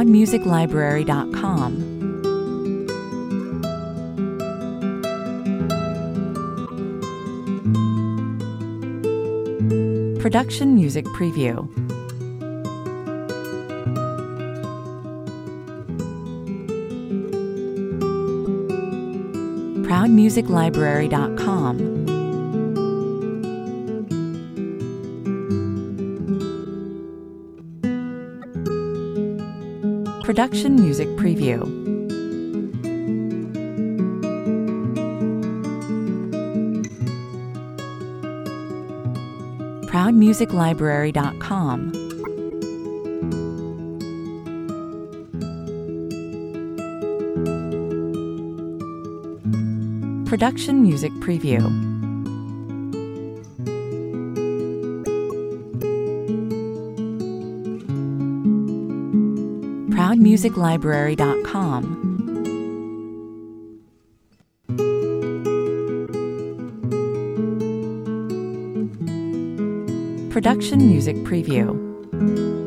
ProudMusicLibrary.com. Production Music Preview. ProudMusicLibrary.com. Production Music Preview. ProudMusicLibrary.com. Production Music Preview. ProudMusicLibrary.com. Production Music Preview.